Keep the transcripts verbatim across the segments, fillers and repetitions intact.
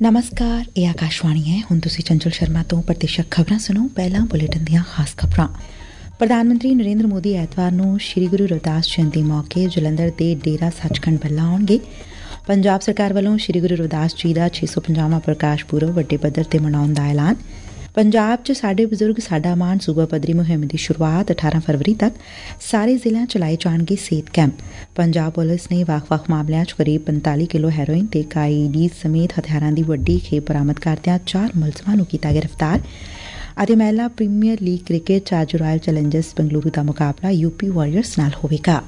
नमस्कार, ਇਹ ਆਕਾਸ਼ਵਾਣੀ ਹੈ। ਹੁਣ ਤੁਸੀਂ ਚੰਚਲ ਸ਼ਰਮਾ ਤੋਂ ਪ੍ਰਤੀਸ਼ਤ ਖਬਰਾਂ ਸੁਣੋ। ਪਹਿਲਾਂ ਬੁਲੇਟਿਨ ਦੀਆਂ ਖਾਸ ਖਬਰਾਂ। ਪ੍ਰਧਾਨ ਮੰਤਰੀ ਨਰਿੰਦਰ ਮੋਦੀ ਐਤਵਾਰ ਨੂੰ ਸ੍ਰੀ ਗੁਰੂ ਰਵਿਦਾਸ ਜਯੰਤੀ ਮੌਕੇ ਜਲੰਧਰ ਦੇ ਡੇਰਾ ਸੱਚਖੰਡ ਬੱਲਾ ਆਉਣਗੇ। ਪੰਜਾਬ ਸਰਕਾਰ ਵੱਲੋਂ ਸ੍ਰੀ ਗੁਰੂ ਰਵਿਦਾਸ ਜੀ ਦਾ ਛੇ ਸੌ ਪੰਜਾਹਵਾਂ ਪ੍ਰਕਾਸ਼ ਪੁਰਬ ਵੱਡੇ ਪੱਧਰ ਤੇ ਮਨਾਉਣ ਦਾ ਐਲਾਨ। ਪੰਜਾਬ ਚ ਸਾਡੇ ਬਜ਼ੁਰਗ ਸਾਡਾ ਮਾਣ ਸੂਬਾ ਪੱਧਰੀ ਮੁਹਿੰਮ ਦੀ ਸ਼ੁਰੂਆਤ ਅਠਾਰਾਂ ਫਰਵਰੀ ਤੱਕ ਸਾਰੇ ਜ਼ਿਲ੍ਹਿਆਂ ਚ ਲਾਏ ਜਾਣਗੇ ਸਿਹਤ ਕੈਂਪ। ਪੰਜਾਬ ਪੁਲਿਸ ਨੇ ਵੱਖ-ਵੱਖ ਮਾਮਲਿਆਂ ਚ ਕਰੀਬ ਪੰਤਾਲੀ ਕਿਲੋ ਹੈਰੋਇਨ ਤੇ ਇਕ ਆਈ ਈ ਡੀ ਸਮੇਤ ਹਥਿਆਰਾਂ ਦੀ ਵੱਡੀ ਖੇਪ ਬਰਾਮਦ ਕਰਦਿਆਂ ਚਾਰ ਮੁਲਜ਼ਮਾਂ ਨੂੰ ਕੀਤਾ ਗ੍ਰਿਫਤਾਰ। ਅਤੇ ਮਹਿਲਾ ਪ੍ਰੀਮੀਅਰ ਲੀਗ ਕ੍ਰਿਕਟ ਚ ਅੱਜ ਰਾਇਲ ਚੈਲੰਜਰਸ ਬੰਗਲੁਰੂ ਦਾ ਮੁਕਾਬਲਾ ਯੂਪੀ ਵਾਰੀਅਰਸ ਨਾਲ ਹੋਵੇਗਾ।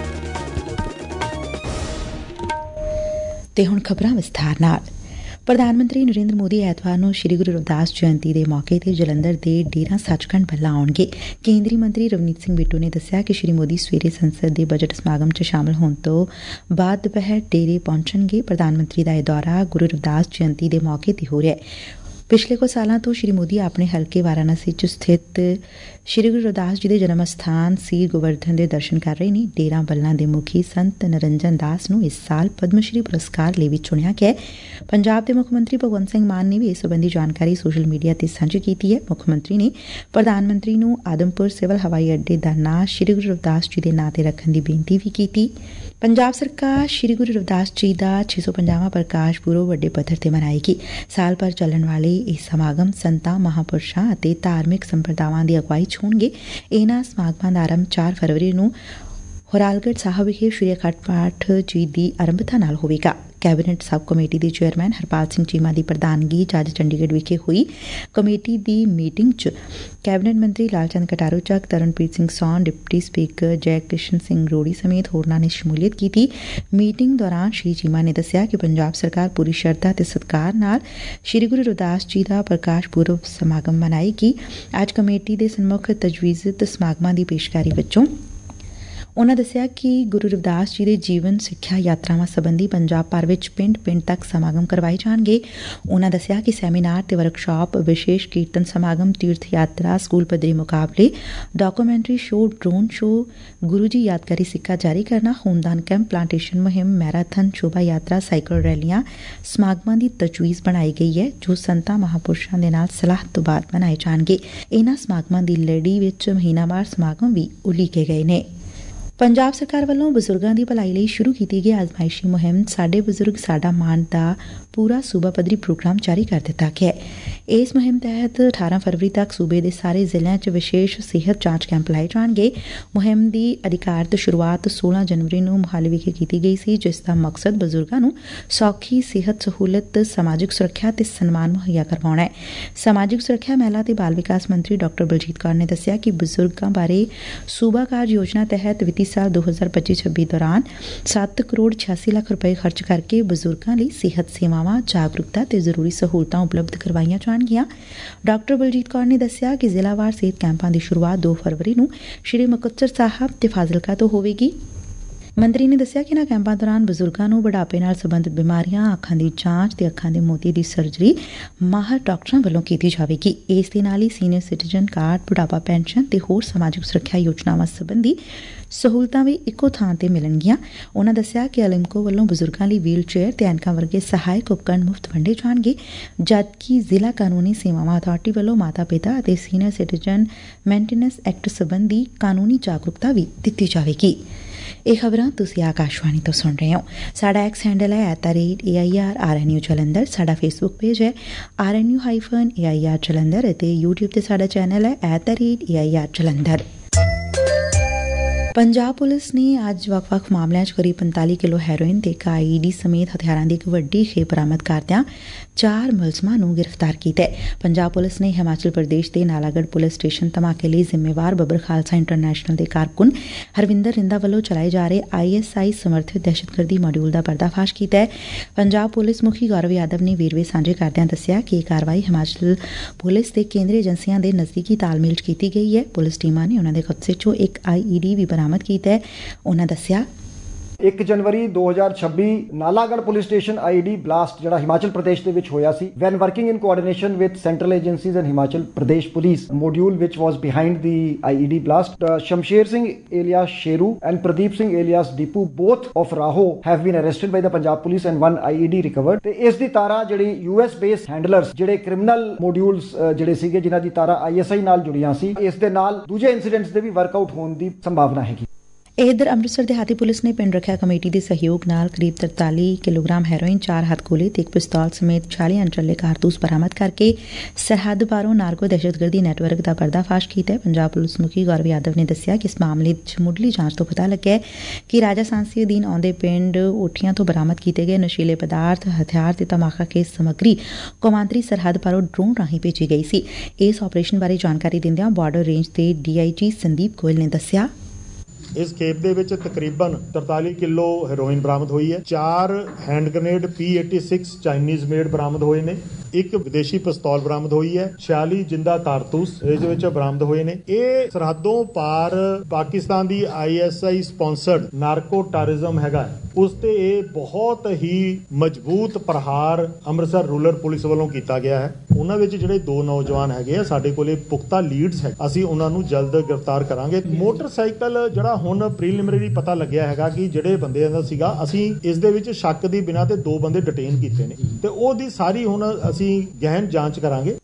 ਤੇ ਹੁਣ ਖਬਰਾਂ ਵਿਸਥਾਰ ਨਾਲ। ਪ੍ਰਧਾਨ ਮੰਤਰੀ ਨਰਿੰਦਰ ਮੋਦੀ ਐਤਵਾਰ ਨੂੰ ਸ੍ਰੀ ਗੁਰੂ ਰਵਿਦਾਸ ਜਯੰਤੀ ਦੇ ਮੌਕੇ ਤੇ ਜਲੰਧਰ ਦੇ ਡੇਰਾ ਸੱਚਖੰਡ ਬੱਲਾ ਆਉਣਗੇ। ਕੇਂਦਰੀ ਮੰਤਰੀ ਰਵਨੀਤ ਸਿੰਘ ਬਿੱਟੂ ਨੇ ਦੱਸਿਆ ਕਿ ਸ੍ਰੀ ਮੋਦੀ ਸਵੇਰੇ ਸੰਸਦ ਦੇ ਬਜਟ ਸਮਾਗਮ ਚ ਸ਼ਾਮਲ ਹੋਣ ਤੋਂ ਬਾਅਦ ਦੁਪਹਿਰ ਡੇਰੇ ਪਹੁੰਚਣਗੇ। ਪ੍ਰਧਾਨ ਮੰਤਰੀ ਦਾ ਇਹ ਦੌਰਾ ਗੁਰੂ ਰਵਿਦਾਸ ਜਯੰਤੀ ਦੇ ਮੌਕੇ ਤੇ ਹੋ ਰਿਹਾ ਹੈ। ਪਿਛਲੇ ਕੁਝ ਸਾਲਾਂ ਤੋਂ ਸ੍ਰੀ ਮੋਦੀ ਆਪਣੇ ਹਲਕੇ ਵਾਰਾਣਸੀ ਚ ਸਥਿਤ ਸ੍ਰੀ ਗੁਰੂ ਰਵਿਦਾਸ ਜੀ ਦੇ ਜਨਮ ਅਸਥਾਨ ਸੀਰ ਗੋਵਰਧਨ ਦੇ ਦਰਸ਼ਨ ਕਰ ਰਹੇ ਨੇ। ਡੇਰਾ ਬੱਲਾ ਦੇ ਮੁਖੀ ਸੰਤ ਨਰਿੰਜਨ ਦਾਸ ਨੂੰ ਇਸ ਸਾਲ ਪਦਮ ਸ਼੍ਰੀ ਪੁਰਸਕਾਰ ਲਈ ਵੀ ਚੁਣਿਆ ਗਿਆ। ਪੰਜਾਬ ਦੇ ਮੁੱਖ ਮੰਤਰੀ ਭਗਵੰਤ ਸਿੰਘ ਮਾਨ ਨੇ ਵੀ ਇਸ ਸਬੰਧੀ ਜਾਣਕਾਰੀ ਸੋਸ਼ਲ ਮੀਡੀਆ ਤੇ ਸਾਂਝੀ ਕੀਤੀ ਹੈ। ਮੁੱਖ ਮੰਤਰੀ ਨੇ ਪ੍ਰਧਾਨ ਮੰਤਰੀ ਨੂੰ ਆਦਮਪੁਰ ਸਿਵਲ ਹਵਾਈ ਅੱਡੇ ਦਾ ਨਾਂ ਸ੍ਰੀ ਗੁਰੂ ਰਵਿਦਾਸ ਜੀ ਦੇ ਨਾਂ ਤੇ ਰੱਖਣ ਦੀ ਬੇਨਤੀ ਵੀ ਕੀਤੀ। ਪੰਜਾਬ ਸਰਕਾਰ ਸ੍ਰੀ ਗੁਰੂ ਰਵਿਦਾਸ ਜੀ ਦਾ ਛੇ ਸੌ ਪੰਜਾਹਵਾਂ ਪ੍ਰਕਾਸ਼ ਪੁਰਬ ਵੱਡੇ ਪੱਧਰ ਤੇ ਮਨਾਏਗੀ। ਸਾਲ ਭਰ ਚੱਲਣ ਵਾਲੇ ਇਹ ਸਮਾਗਮ ਸੰਤਾਂ, ਮਹਾਂਪੁਰਸ਼ਾਂ ਅਤੇ ਧਾਰਮਿਕ ਸੰਪਰਦਾਵਾਂ ਦੀ ਅਗਵਾਈ ਚ ਹੋਣਗੇ। ਇਹਨਾਂ ਸਮਾਗਮਾਂ ਦਾ ਆਰੰਭ ਚਾਰ ਫਰਵਰੀ ਨੂੰ ਹੋਰਾਲਗੜ੍ਹ ਸਾਹਿਬ ਵਿਖੇ ਸ੍ਰੀ ਅਖੰਡ ਪਾਠ ਜੀ ਦੀ ਆਰੰਭਤਾ ਨਾਲ ਹੋਵੇਗਾ। ਕੈਬਨਿਟ ਸਬ ਕਮੇਟੀ ਦੇ ਚੇਅਰਮੈਨ ਹਰਪਾਲ ਸਿੰਘ ਚੀਮਾ ਦੀ ਪ੍ਰਧਾਨਗੀ ਚ ਅੱਜ ਚੰਡੀਗੜ੍ਹ ਵਿਖੇ ਹੋਈ ਕਮੇਟੀ ਦੀ ਮੀਟਿੰਗ ਚ ਕੈਬਨਿਟ ਮੰਤਰੀ Lalchand Kataruchak, Taranpreet Singh Sond, deputy speaker Jai Krishan Singh ਰੋੜੀ ਸਮੇਤ ਹੋਰਨਾਂ ਨੇ ਸ਼ਮੂਲੀਅਤ ਕੀਤੀ। ਮੀਟਿੰਗ ਦੌਰਾਨ ਸ੍ਰੀ ਚੀਮਾ ਨੇ ਦੱਸਿਆ ਕਿ ਪੰਜਾਬ ਸਰਕਾਰ ਪੂਰੀ ਸ਼ਰਧਾ ਤੇ ਸਤਿਕਾਰ ਨਾਲ ਸ੍ਰੀ ਗੁਰੂ ਰਵਿਦਾਸ ਜੀ ਦਾ ਪ੍ਰਕਾਸ਼ ਪੁਰਬ ਸਮਾਗਮ ਮਨਾਏਗੀ। ਅੱਜ ਕਮੇਟੀ ਦੇ ਸਨਮੁਖ ਤਜਵੀਜ਼ਤ ਸਮਾਗਮਾਂ ਦੀ ਪੇਸ਼ਕਾਰੀ ਵਜੋਂ ਉਨਾਂ ਦੱਸਿਆ ਕਿ ਗੁਰੂ ਰਵਿਦਾਸ ਜੀ ਦੇ ਜੀਵਨ, ਸਿੱਖਿਆ, ਯਾਤਰਾਵਾਂ ਸਬੰਧੀ ਪੰਜਾਬ ਭਰ ਵਿੱਚ ਪਿੰਡ-ਪਿੰਡ ਤੱਕ ਸਮਾਗਮ ਕਰਵਾਏ ਜਾਣਗੇ। ਉਨਾਂ ਦੱਸਿਆ ਕਿ ਸੈਮੀਨਾਰ ਤੇ ਵਰਕਸ਼ਾਪ, ਵਿਸ਼ੇਸ਼ ਕੀਰਤਨ ਸਮਾਗਮ, ਤੀਰਥ ਯਾਤਰਾ, ਸਕੂਲ ਪੱਧਰੀ ਮੁਕਾਬਲੇ, documentary show, drone show, Guru ji ਯਾਦਗਾਰੀ ਸਿੱਕਾ ਜਾਰੀ ਕਰਨਾ, ਖੂਨਦਾਨ ਕੈਂਪ, ਪਲਾਂਟੇਸ਼ਨ ਮੁਹਿੰਮ, ਮੈਰਾਥਨ, ਸ਼ੋਭਾ ਯਾਤਰਾ, ਸਾਈਕਲ ਰੈਲੀਆਂ ਸਮਾਗਮਾਂ ਦੀ ਤਜਵੀਜ਼ ਬਣਾਈ ਗਈ ਹੈ ਜੋ ਸੰਤਾਂ, ਮਹਾਂਪੁਰਸ਼ਾਂ ਦੇ ਨਾਲ ਸਲਾਹ ਤੋਂ ਬਾਅਦ ਮਨਾਏ ਜਾਣਗੇ। ਇਨਾਂ ਸਮਾਗਮਾਂ ਦੀ ਲੜੀ ਵਿੱਚ ਮਹੀਨਾਵਾਰ ਸਮਾਗਮ ਵੀ ਉਲੀਕੇ ਗਏ ਨੇ। ਪੰਜਾਬ ਸਰਕਾਰ ਵੱਲੋਂ ਬਜ਼ੁਰਗਾਂ ਦੀ ਭਲਾਈ ਲਈ ਸ਼ੁਰੂ ਕੀਤੀ ਗਈ ਆਜ਼ਮਾਇਸ਼ੀ ਮੁਹਿੰਮ ਸਾਡੇ ਬਜ਼ੁਰਗ ਸਾਡਾ ਮਾਣ ਦਾ ਪੂਰਾ ਸੂਬਾ ਪੱਧਰੀ ਪ੍ਰੋਗਰਾਮ ਜਾਰੀ ਕਰ ਦਿੱਤਾ ਗਿਆ ਹੈ। ਇਸ ਮੁਹਿੰਮ ਤਹਿਤ ਅਠਾਰਾਂ ਫਰਵਰੀ ਤੱਕ ਸੂਬੇ ਦੇ ਸਾਰੇ ਜ਼ਿਲ੍ਹਿਆਂ ਚ ਵਿਸ਼ੇਸ਼ ਸਿਹਤ ਜਾਂਚ ਕੈਂਪ ਲਾਏ ਜਾਣਗੇ। ਮੁਹਿੰਮ ਦੀ ਅਧਿਕਾਰਤ ਸ਼ੁਰੂਆਤ ਸੋਲਾਂ ਜਨਵਰੀ ਨੂੰ ਮੁਹਾਲੀ ਵਿਖੇ ਕੀਤੀ ਗਈ ਸੀ, ਜਿਸ ਦਾ ਮਕਸਦ ਬਜ਼ੁਰਗਾਂ ਨੂੰ ਸੌਖੀ ਸਿਹਤ ਸਹੂਲਤ, ਸਮਾਜਿਕ ਸੁਰੱਖਿਆ ਤੇ ਸਨਮਾਨ ਮੁਹੱਈਆ ਕਰਵਾਉਣਾ ਹੈ। ਸਮਾਜਿਕ ਸੁਰੱਖਿਆ, ਮਹਿਲਾ ਤੇ ਬਾਲ ਵਿਕਾਸ ਮੰਤਰੀ ਡਾਕਟਰ ਬਲਜੀਤ ਕੌਰ ਨੇ ਦੱਸਿਆ ਕਿ ਬਜ਼ੁਰਗਾਂ ਬਾਰੇ ਸੂਬਾ ਕਾਰਜ ਯੋਜਨਾ ਤਹਿਤ ਵਿੱਤੀ ਸਾਲ ਦੋ ਹਜ਼ਾਰ ਪੱਚੀ ਛੱਬੀ ਦੌਰਾਨ ਸੱਤ ਕਰੋੜ ਛਿਆਸੀ ਲੱਖ ਰੁਪਏ ਖਰਚ ਕਰਕੇ ਬਜ਼ੁਰਗਾਂ ਲਈ ਸਿਹਤ ਸੇਵਾਵਾਂ, ਜਾਗਰੂਕਤਾ ਤੇ ਜ਼ਰੂਰੀ ਸਹੂਲਤਾਂ ਉਪਲਬਧ ਕਰਵਾਈਆਂ ਜਾਣਗੀਆਂ। ਡਾਕਟਰ ਬਲਜੀਤ ਕੌਰ ਨੇ ਦੱਸਿਆ ਕਿ ਜ਼ਿਲ੍ਹਾਵਾਰ ਸਿਹਤ ਕੈਂਪਾਂ ਦੀ ਸ਼ੁਰੂਆਤ ਦੋ ਫਰਵਰੀ ਨੂੰ ਸ੍ਰੀ ਮੁਕਤਸਰ ਸਾਹਿਬ ਤੇ ਫਾਜ਼ਿਲਕਾ ਤੋਂ ਹੋਵੇਗੀ। ਮੰਤਰੀ ਨੇ ਦੱਸਿਆ ਕਿ ਇਨ੍ਹਾਂ ਕੈਂਪਾਂ ਦੌਰਾਨ ਬਜ਼ੁਰਗਾਂ ਨੂੰ ਬੁਢਾਪੇ ਨਾਲ ਸੰਬੰਧਿਤ ਬਿਮਾਰੀਆਂ, ਅੱਖਾਂ ਦੀ ਜਾਂਚ ਤੇ ਅੱਖਾਂ ਦੇ ਮੋਤੀ ਦੀ ਸਰਜਰੀ ਮਾਹਰ ਡਾਕਟਰਾਂ ਵੱਲੋਂ ਕੀਤੀ ਜਾਵੇਗੀ। ਇਸ ਦੇ ਨਾਲ ਹੀ ਸੀਨੀਅਰ ਸਿਟੀਜ਼ਨ ਕਾਰਡ, ਬੁਢਾਪਾ ਪੈਨਸ਼ਨ ਤੇ ਹੋਰ ਸਮਾਜਿਕ ਸੁਰੱਖਿਆ ਯੋਜਨਾਵਾਂ ਸੰਬੰਧੀ ਸਹੂਲਤਾਂ ਵੀ ਇੱਕੋ ਥਾਂ ਤੇ ਮਿਲਣਗੀਆਂ। ਉਨ੍ਹਾਂ ਦੱਸਿਆ ਕਿ ਅਲਿਮਕੋ ਵੱਲੋਂ ਬਜ਼ੁਰਗਾਂ ਲਈ ਵੀਲ ਚੇਅਰ ਤੇ ਐਨਕਾਂ ਵਰਗੇ ਸਹਾਇਕ ਉਪਕਰਨ ਮੁਫਤ ਵੰਡੇ ਜਾਣਗੇ, ਜਦਕਿ ਜ਼ਿਲ੍ਹਾ ਕਾਨੂੰਨੀ ਸੇਵਾਵਾਂ ਅਥਾਰਟੀ ਵੱਲੋਂ ਮਾਤਾ ਪਿਤਾ ਅਤੇ ਸੀਨੀਅਰ ਸਿਟੀਜ਼ਨ ਮੇਨਟੇਨੈਂਸ ਐਕਟ ਸੰਬੰਧੀ ਕਾਨੂੰਨੀ ਜਾਗਰੂਕਤਾ ਵੀ ਦਿੱਤੀ ਜਾਵੇਗੀ। ਇਹ ਖਬਰਾਂ ਤੁਸੀਂ ਆਕਾਸ਼ਵਾਣੀ ਤੋਂ ਸੁਣ ਰਹੇ ਹੋ। ਸਾਡਾ ਐਕਸ ਹੈਂਡਲ ਹੈ at the rate A I R R N U Jalandhar. ਸਾਡਾ ਫੇਸਬੁੱਕ ਪੇਜ ਹੈ R N U hyphen A I R Jalandhar ਅਤੇ ਯੂਟਿਊਬ ਤੇ ਸਾਡਾ ਚੈਨਲ ਹੈ at the rate A I R Jalandhar. Punjab police ਨੇ ਅੱਜ ਵੱਖ-ਵੱਖ ਮਾਮਲਿਆਂ ਚ ਕਰੀਬ ਪੰਤਾਲੀ ਕਿਲੋ ਹੈਰੋਇਨ ਤੇ ਇੱਕ ਆਈ ਈ ਡੀ ਸਮੇਤ ਹਥਿਆਰਾਂ ਦੀ ਇੱਕ ਵੱਡੀ ਖੇਪ ਬਰਾਮਦ ਕਰਦਿਆਂ ਚਾਰ ਮੁਲਜ਼ਮਾਂ ਨੂੰ ਗ੍ਰਿਫਤਾਰ ਕੀਤਾ ਹੈ। ਪੰਜਾਬ ਪੁਲਿਸ ਨੇ ਹਿਮਾਚਲ ਪ੍ਰਦੇਸ਼ ਦੇ ਨਾਲਾਗੜ੍ਹ ਪੁਲਿਸ ਸਟੇਸ਼ਨ ਧਮਾਕੇ ਲਈ ਜ਼ਿੰਮੇਵਾਰ ਬੱਬਰ ਖਾਲਸਾ ਇੰਟਰਨੈਸ਼ਨਲ ਦੇ ਕਾਰਕੁਨ ਹਰਵਿੰਦਰ ਰਿੰਦਾ ਵੱਲੋਂ ਚਲਾਏ ਜਾ ਰਹੇ ਆਈ ਐਸ ਆਈ ਸਮਰਥਿਤ ਦਹਿਸ਼ਤਗਰਦੀ ਮਾਡਿਊਲ ਦਾ ਪਰਦਾਫਾਸ਼ ਕੀਤਾ ਹੈ। ਪੰਜਾਬ ਪੁਲਿਸ ਮੁਖੀ ਗੌਰਵ ਯਾਦਵ ਨੇ ਵੇਰਵੇ ਸਾਂਝੇ ਕਰਦਿਆਂ ਦੱਸਿਆ ਕਿ ਇਹ ਕਾਰਵਾਈ ਹਿਮਾਚਲ ਪੁਲਿਸ ਤੇ ਕੇਂਦਰੀ ਏਜੰਸੀਆਂ ਦੇ ਨਜ਼ਦੀਕੀ ਤਾਲਮੇਲ ਚ ਕੀਤੀ ਗਈ ਹੈ। ਪੁਲਿਸ ਟੀਮਾਂ ਨੇ ਉਨ੍ਹਾਂ ਦੇ ਕਬਜ਼ੇ ਚੋਂ ਇੱਕ ਆਈ ਈ ਡੀ ਵੀ ਬਰਾਮਦ ਕੀਤਾ ਹੈ। ਉਨ੍ਹਾਂ ਦੱਸਿਆ ਇੱਕ ਜਨਵਰੀ ਦੋ ਹਜ਼ਾਰ ਛੱਬੀ Nalagarh police station ID blast ਜਿਹੜਾ ਹਿਮਾਚਲ ਪ੍ਰਦੇਸ਼ ਦੇ ਵਿੱਚ ਹੋਇਆ ਸੀ when working in coordination with central agencies and Himachal Pradesh police module which was behind the I E D blast. uh, Shamsher Singh alias Sheru and Pradeep Singh alias Deepu, both of Raho, have been arrested by the Punjab police and one I E D recovered. ਤੇ ਇਸ ਦੀ ਤਾਰਾ ਜਿਹੜੀ U S based handlers ਜਿਹੜੇ criminal modules ਜਿਹੜੇ ਸੀਗੇ ਜਿਨ੍ਹਾਂ ਦੀ ਤਾਰਾ I S I ਨਾਲ ਜੁੜੀਆਂ ਸੀ ਇਸ ਦੇ ਨਾਲ ਦੂਜੇ ਇਨਸੀਡੈਂਟਸ ਦੇ ਵੀ ਵਰਕਆਊਟ ਹੋਣ ਦੀ ਸੰਭਾਵਨਾ ਹੈਗੀ। ਇਧਰ ਅੰਮ੍ਰਿਤਸਰ ਦਿਹਾਤੀ ਪੁਲਿਸ ਨੇ ਪਿੰਡ ਰੱਖਿਆ ਕਮੇਟੀ ਦੇ ਸਹਿਯੋਗ ਨਾਲ ਕਰੀਬ ਤਰਤਾਲੀ ਕਿਲੋਗ੍ਰਾਮ ਹੈਰੋਇਨ, ਚਾਰ ਹੱਥ ਗੋਲੇ ਤੇ ਇੱਕ ਪਿਸਤੌਲ ਸਮੇਤ ਚਾਲੀ ਅਣਚੱਲੇ ਕਾਰਤੂਸ ਬਰਾਮਦ ਕਰਕੇ ਸਰਹੱਦ ਪਾਰੋਂ ਨਾਰਕੋ ਦਹਿਸ਼ਤਗਰਦੀ ਨੈਟਵਰਕ ਦਾ ਪਰਦਾਫਾਸ਼ ਕੀਤਾ। ਪੰਜਾਬ ਪੁਲਿਸ ਮੁਖੀ ਗੌਰਵ ਯਾਦਵ ਨੇ ਦੱਸਿਆ ਕਿ ਇਸ ਮਾਮਲੇ 'ਚ ਮੁੱਢਲੀ ਜਾਂਚ ਤੋਂ ਪਤਾ ਲੱਗਿਆ ਕਿ ਰਾਜਾ ਸਾਂਸੀ ਅਧੀਨ ਆਉਂਦੇ ਪਿੰਡ ਓਠੀਆਂ ਤੋਂ ਬਰਾਮਦ ਕੀਤੇ ਗਏ ਨਸ਼ੀਲੇ ਪਦਾਰਥ, ਹਥਿਆਰ ਤੇ ਧਮਾਕਾ ਕੇਸ ਸਮੱਗਰੀ ਕੌਮਾਂਤਰੀ ਸਰਹੱਦ ਪਾਰੋਂ ਡਰੋਨ ਰਾਹੀਂ ਭੇਜੀ ਗਈ ਸੀ। ਇਸ ਆਪਰੇਸ਼ਨ ਬਾਰੇ ਜਾਣਕਾਰੀ ਦਿੰਦਿਆਂ ਬਾਰਡਰ ਰੇਂਜ ਦੇ D I G Sandeep Goyal ਨੇ ਦੱਸਿਆ, ਇਸ ਖੇਪ ਦੇ ਵਿੱਚ ਤਕਰੀਬਨ ਤਰਤਾਲੀ ਕਿਲੋ ਹੈਰੋਇਨ ਬਰਾਮਦ ਹੋਈ ਹੈ, ਚਾਰ ਹੈਂਡ ਗ੍ਰੇਨੇਡ ਪੀ ਛਿਆਸੀ ਚਾਈਨੀਜ਼ ਮੇਡ ਬਰਾਮਦ ਹੋਏ ਨੇ, ਇੱਕ ਵਿਦੇਸ਼ੀ ਪਿਸਤੌਲ ਬਰਾਮਦ ਹੋਈ ਹੈ, ਛਿਆਲੀ ਜਿੰਦਾ ਕਾਰਤੂਸ ਇਹਦੇ ਵਿੱਚ ਬਰਾਮਦ ਹੋਏ ਨੇ। ਇਹ ਸਰਹੱਦੋਂ ਪਾਰ ਪਾਕਿਸਤਾਨ ਦੀ I S I sponsored narco terrorism ਹੈਗਾ, ਉਸ ਤੇ ਇਹ ਬਹੁਤ ਹੀ ਮਜ਼ਬੂਤ ਪ੍ਰਹਾਰ ਅੰਮ੍ਰਿਤਸਰ ਰੂਰਲ ਪੁਲਿਸ ਵੱਲੋਂ ਕੀਤਾ ਗਿਆ ਹੈ। ਉਹਨਾਂ ਵਿੱਚ ਜਿਹੜੇ ਦੋ ਨੌਜਵਾਨ ਹੈਗੇ ਆ ਸਾਡੇ ਕੋਲੇ ਪੁਖਤਾ ਲੀਡਸ ਹੈ, ਅਸੀਂ ਉਹਨਾਂ ਨੂੰ ਜਲਦ ਗ੍ਰਿਫਤਾਰ ਕਰਾਂਗੇ। ਮੋਟਰਸਾਈਕਲ ਜਿਹੜਾ ਹੁਣ ਪ੍ਰੀਲਿਮਿਨਰੀ ਪਤਾ ਲੱਗਿਆ ਹੈਗਾ ਕਿ ਜਿਹੜੇ ਬੰਦੇ ਦਾ ਸੀਗਾ, ਅਸੀਂ ਇਸ ਦੇ ਵਿੱਚ ਸ਼ੱਕ ਦੀ ਬਿਨਾਂ ਤੇ ਦੋ ਬੰਦੇ ਡਿਟੇਨ ਕੀਤੇ ਨੇ ਤੇ ਉਹਦੀ ਸਾਰੀ ਹੁਣ ਅਸੀਂ ਗਹਿਨ ਜਾਂਚ ਕਰਾਂਗੇ।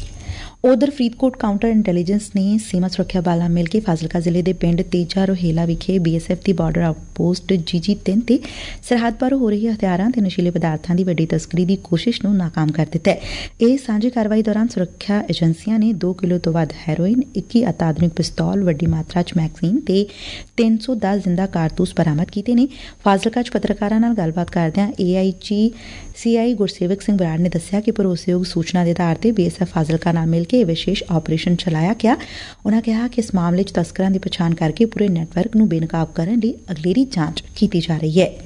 ਉਧਰ ਫਰੀਦਕੋਟ ਕਾਊਂਟਰ ਇੰਟੈਲੀਜੈਂਸ ਨੇ ਸੀਮਾ ਸੁਰੱਖਿਆ ਬਲ ਨਾਲ ਮਿਲ ਕੇ ਫਾਜ਼ਿਲਕਾ ਜ਼ਿਲ੍ਹੇ ਦੇ ਪਿੰਡ ਤੇਜਾ ਰੋਹੇਲਾ ਵਿਖੇ ਬੀ ਐਸ ਐਫ ਦੀ ਬਾਰਡਰ ਆਊਟਪੋਸਟ ਜੀ ਜੀ ਤਿੰਨ ਤੇ ਸਰਹੱਦ ਪਾਰੋਂ ਹੋ ਰਹੀ ਹਥਿਆਰਾਂ ਤੇ ਨਸ਼ੀਲੇ ਪਦਾਰਥਾਂ ਦੀ ਵੱਡੀ ਤਸਕਰੀ ਦੀ ਕੋਸ਼ਿਸ਼ ਨੂੰ ਨਾਕਾਮ ਕਰ ਦਿੱਤਾ ਹੈ। ਇਹ ਸਾਂਝੀ ਕਾਰਵਾਈ ਦੌਰਾਨ ਸੁਰੱਖਿਆ ਏਜੰਸੀਆਂ ਨੇ ਦੋ ਕਿਲੋ ਤੋਂ ਵੱਧ ਹੈਰੋਇਨ, ਇੱਕੀ ਅਤਿਆਧੁਨਿਕ ਪਿਸਤੌਲ, ਵੱਡੀ ਮਾਤਰਾ 'ਚ ਮੈਗਜ਼ੀਨ ਤੇ ਤਿੰਨ ਸੌ ਦਸ ਜ਼ਿੰਦਾ ਕਾਰਤੂਸ ਬਰਾਮਦ ਕੀਤੇ ਨੇ। ਫਾਜ਼ਿਲਕਾ 'ਚ ਪੱਤਰਕਾਰਾਂ ਨਾਲ ਗੱਲਬਾਤ ਕਰਦਿਆਂ ਏ ਆਈ ਜੀ ਸੀ ਆਈ ਗੁਰਸੇਵਕ ਸਿੰਘ ਬਰਾੜ ਨੇ ਦੱਸਿਆ ਕਿ ਭਰੋਸੇਯੋਗ ਸੂਚਨਾ ਦੇ ਆਧਾਰ ਤੇ ਬੀ ਐਸ ਐਫ ਫਾਜ਼ਿਲਕਾ ਨਾਲ ਮਿਲ ਕੇ ਇਹ ਵਿਸ਼ੇਸ਼ ਆਪਰੇਸ਼ਨ ਚਲਾਇਆ ਗਿਆ। ਉਨ੍ਹਾਂ ਕਿਹਾ ਕਿ ਇਸ ਮਾਮਲੇ 'ਚ ਤਸਕਰਾਂ ਦੀ ਪਛਾਣ ਕਰਕੇ ਪੂਰੇ ਨੈਟਵਰਕ ਨੂੰ ਬੇਨਕਾਬ ਕਰਨ ਲਈ ਅਗਲੇਰੀ ਜਾਂਚ ਕੀਤੀ ਜਾ ਰਹੀ ਹੈ।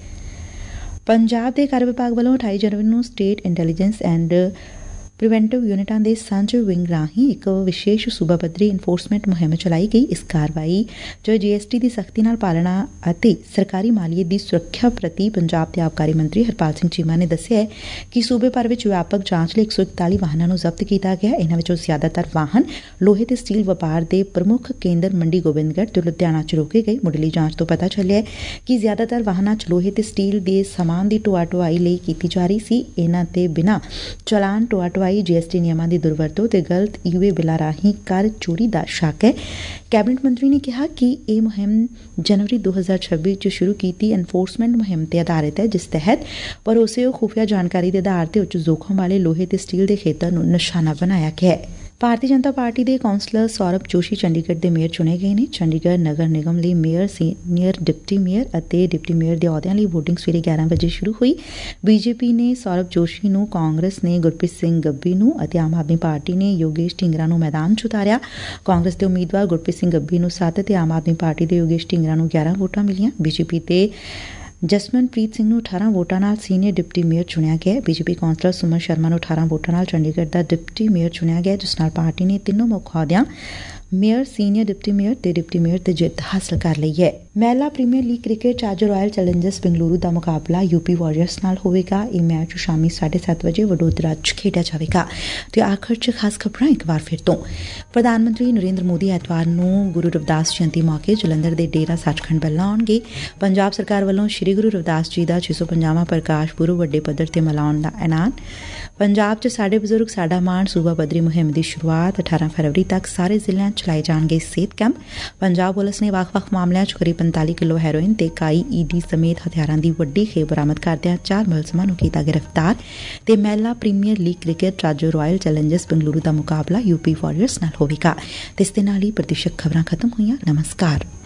ਪੰਜਾਬ ਦੇ ਕਰ ਵਿਭਾਗ ਵੱਲੋਂ ਅਠਾਈ ਜਨਵਰੀ ਨੂੰ ਸਟੇਟ ਇੰਟੈਲੀਜੈਂਸ ਐਂਡ ਪ੍ਰੀਵੈਂਟਿਵ ਯੂਨਿਟਾਂ ਦੇ ਸਾਂਝੇ ਵਿੰਗ ਰਾਹੀਂ ਇੱਕ ਵਿਸ਼ੇਸ਼ ਸੂਬਾ ਪੱਧਰੀ ਇਨਫੋਰਸਮੈਂਟ ਮੁਹਿੰਮ ਚਲਾਈ ਗਈ। ਇਸ ਕਾਰਵਾਈ 'ਚ ਜੀ ਐਸ ਟੀ ਦੀ ਸਖਤੀ ਨਾਲ ਪਾਲਣਾ ਅਤੇ ਸਰਕਾਰੀ ਮਾਲੀਏ ਦੀ ਸੁਰੱਖਿਆ ਪ੍ਰਤੀ ਪੰਜਾਬ ਦੇ ਆਬਕਾਰੀ ਮੰਤਰੀ ਹਰਪਾਲ ਸਿੰਘ ਚੀਮਾ ਨੇ ਦੱਸਿਆ ਕਿ ਸੂਬੇ ਭਰ ਵਿੱਚ ਵਿਆਪਕ ਜਾਂਚ ਲਈ ਇੱਕ ਸੌ ਇਕਤਾਲੀ ਵਾਹਨਾਂ ਨੂੰ ਜ਼ਬਤ ਕੀਤਾ ਗਿਆ। ਇਹਨਾਂ ਵਿੱਚੋਂ ਜ਼ਿਆਦਾਤਰ ਵਾਹਨ ਲੋਹੇ ਤੇ ਸਟੀਲ ਵਪਾਰ ਦੇ ਪ੍ਰਮੁੱਖ ਕੇਂਦਰ ਮੰਡੀ ਗੋਬਿੰਦਗੜ੍ਹ ਤੇ ਲੁਧਿਆਣਾ 'ਚ ਰੋਕੇ ਗਏ। ਮੁੱਢਲੀ ਜਾਂਚ ਤੋਂ ਪਤਾ ਚੱਲਿਆ ਕਿ ਜ਼ਿਆਦਾਤਰ ਵਾਹਨਾਂ 'ਚ ਲੋਹੇ ਤੇ ਸਟੀਲ ਦੇ ਸਮਾਨ ਦੀ ਢੋਆ ਢੁਆਈ ਲਈ ਕੀਤੀ ਜਾ ਰਹੀ ਸੀ। ਇਹਨਾਂ ਤੇ ਬਿਨਾਂ ਚਲਾਨ ਢੋਆ ਢੁਆਈ ਜੀ ਐਸ ਟੀ ਨਿਯਮਾਂ ਦੀ ਦੁਰਵਰਤੋਂ ਤੇ ਗਲਤ ਈ ਵੇ ਬਿੱਲਾਂ ਰਾਹੀਂ ਕਰ ਚੋਰੀ ਦਾ ਸ਼ੱਕ ਹੈ। ਕੈਬਨਿਟ ਮੰਤਰੀ ਨੇ ਕਿਹਾ ਕਿ ਇਹ ਮੁਹਿੰਮ ਜਨਵਰੀ ਦੋ ਹਜ਼ਾਰ ਛੱਬੀ 'ਚ ਸ਼ੁਰੂ ਕੀਤੀ ਐਨਫੋਰਸਮੈਂਟ ਮੁਹਿੰਮ ਤੇ ਆਧਾਰਿਤ ਹੈ, ਜਿਸ ਤਹਿਤ ਭਰੋਸੇਯੋਗ ਖੁਫੀਆ ਜਾਣਕਾਰੀ ਦੇ ਆਧਾਰ ਤੇ ਉੱਚ ਜੋਖਮ ਵਾਲੇ ਲੋਹੇ ਤੇ ਸਟੀਲ ਦੇ ਖੇਤਰ ਨੂੰ ਨਿਸ਼ਾਨਾ ਬਣਾਇਆ ਗਿਆ ਹੈ। ਭਾਰਤੀ ਜਨਤਾ ਪਾਰਟੀ ਦੇ ਕੌਂਸਲਰ ਸੌਰਭ ਜੋਸ਼ੀ ਚੰਡੀਗੜ੍ਹ ਦੇ ਮੇਅਰ ਚੁਣੇ ਗਏ ਨੇ। ਚੰਡੀਗੜ੍ਹ ਨਗਰ ਨਿਗਮ ਲਈ ਮੇਅਰ, ਸੀਨੀਅਰ ਡਿਪਟੀ ਮੇਅਰ ਅਤੇ ਡਿਪਟੀ ਮੇਅਰ ਦੇ ਅਹੁਦਿਆਂ ਲਈ ਵੋਟਿੰਗ ਸਵੇਰੇ ਗਿਆਰਾਂ ਵਜੇ ਸ਼ੁਰੂ ਹੋਈ। ਬੀਜੇਪੀ ਨੇ ਸੌਰਭ ਜੋਸ਼ੀ ਨੂੰ, ਕਾਂਗਰਸ ਨੇ ਗੁਰਪ੍ਰੀਤ ਸਿੰਘ ਗੱਬੀ ਨੂੰ ਅਤੇ ਆਮ ਆਦਮੀ ਪਾਰਟੀ ਨੇ ਯੋਗੇਸ਼ ਢਿੰਗਰਾ ਨੂੰ ਮੈਦਾਨ 'ਚ ਉਤਾਰਿਆ। ਕਾਂਗਰਸ ਦੇ ਉਮੀਦਵਾਰ ਗੁਰਪ੍ਰੀਤ ਸਿੰਘ ਗੱਬੀ ਨੂੰ ਸੱਤ ਤੇ ਆਮ ਆਦਮੀ ਪਾਰਟੀ ਦੇ ਯੋਗੇਸ਼ ਢਿੰਗਰਾ ਨੂੰ ਗਿਆਰਾਂ ਵੋਟਾਂ ਮਿਲੀਆਂ। ਬੀਜੇਪੀ ਦੇ ਜਸਮਨਪ੍ਰੀਤ ਸਿੰਘ ਨੂੰ ਅਠਾਰਾਂ ਵੋਟਾਂ ਨਾਲ ਸੀਨੀਅਰ ਡਿਪਟੀ ਮੇਅਰ ਚੁਣਿਆ ਗਿਆ। ਬੀਜੇਪੀ ਕੌਂਸਲਰ ਸੁਮਨ ਸ਼ਰਮਾ ਨੂੰ ਅਠਾਰਾਂ ਵੋਟਾਂ ਨਾਲ ਚੰਡੀਗੜ੍ਹ ਦਾ ਡਿਪਟੀ ਮੇਅਰ ਚੁਣਿਆ ਗਿਆ, ਜਿਸ ਨਾਲ ਪਾਰਟੀ ਨੇ ਤਿੰਨੋਂ ਮੁੱਖ ਅਹੁਦਿਆਂ ਮੇਅਰ, ਸੀਨੀਅਰ ਡਿਪਟੀ ਮੇਅਰ ਤੇ ਡਿਪਟੀ ਮੇਅਰ ਤੇ ਜਿੱਤ ਹਾਸਲ ਕਰ ਲਈ ਹੈ। ਮਹਿਲਾ ਪ੍ਰੀਮੀਅਰ ਲੀਗ ਕ੍ਰਿਕਟ 'ਚ ਅੱਜ ਰਾਇਲ ਚੈਲੰਜਰਸ ਬੰਗਲੁਰੂ ਦਾ ਮੁਕਾਬਲਾ ਯੂਪੀ ਵਾਰੀਅਰਸ ਨਾਲ ਹੋਵੇਗਾ। ਇਹ ਮੈਚ ਸ਼ਾਮੀ ਸਾਢੇ ਸੱਤ ਵਜੇ ਵਡੋਦਰਾ 'ਚ ਖੇਡਿਆ ਜਾਵੇਗਾ। ਤੇ ਆਖਰ 'ਚ ਖਾਸ ਖਬਰਾਂ ਇੱਕ ਵਾਰ ਫਿਰ ਤੋਂ। ਪ੍ਰਧਾਨ ਮੰਤਰੀ ਨਰਿੰਦਰ ਮੋਦੀ ਐਤਵਾਰ ਨੂੰ ਗੁਰੂ ਰਵਿਦਾਸ ਜਯੰਤੀ ਮੌਕੇ ਜਲੰਧਰ ਦੇ ਡੇਰਾ ਸੱਚਖੰਡ ਬੱਲਾ ਆਉਣਗੇ। ਪੰਜਾਬ ਸਰਕਾਰ ਵੱਲੋਂ ਸ੍ਰੀ ਗੁਰੂ ਰਵਿਦਾਸ ਜੀ ਦਾ ਛੇ ਸੌ ਪੰਜਾਹਵਾਂ ਪ੍ਰਕਾਸ਼ ਪੁਰਬ ਵੱਡੇ ਪੱਧਰ ਤੇ ਮਨਾਉਣ ਦਾ ਐਲਾਨ। ਪੰਜਾਬ 'ਚ ਸਾਡੇ ਬਜ਼ੁਰਗ ਸਾਡਾ ਮਾਣ ਸੂਬਾ ਪੱਧਰੀ ਮੁਹਿੰਮ ਦੀ ਸ਼ੁਰੂਆਤ। ਅਠਾਰਾਂ ਫਰਵਰੀ ਤੱਕ ਸਾਰੇ ਜ਼ਿਲ੍ਹਿਆਂ 'ਚ ਚਲਾਏ ਜਾਣਗੇ ਸਿਹਤ ਕੈਂਪ। ਪੰਜਾਬ ਪੁਲਿਸ ਨੇ ਵੱਖ-ਵੱਖ ਮਾਮਲਿਆਂ 'ਚ ਕਰੀਬ ਪੰਤਾਲੀ ਕਿਲੋ ਹੈਰੋਇਨ ਤੇ ਆਈ ਈ ਡੀ ਸਮੇਤ ਹਥਿਆਰਾਂ ਦੀ ਵੱਡੀ ਖੇਪ ਬਰਾਮਦ ਕਰਦਿਆਂ ਚਾਰ ਮੁਲਜ਼ਮਾਂ ਨੂੰ ਕੀਤਾ ਗ੍ਰਿਫਤਾਰ। ਤੇ ਮਹਿਲਾ ਪ੍ਰੀਮੀਅਰ ਲੀਗ ਕ੍ਰਿਕਟ 'ਚ ਅੱਜ ਰਾਇਲ ਚੈਲੰਜਰਸ ਬੰਗਲੁਰੂ ਦਾ ਮੁਕਾਬਲਾ ਯੂਪੀ ਵਾਰੀਅਰਸ ਨਾਲ ਹੋਵੇਗਾ। ਤੇ ਇਸ ਦੇ ਨਾਲ ਹੀ ਪ੍ਰਤੀਸ਼ਤ ਖਬਰਾਂ ਖਤਮ ਹੋਈਆਂ। ਨਮਸਕਾਰ।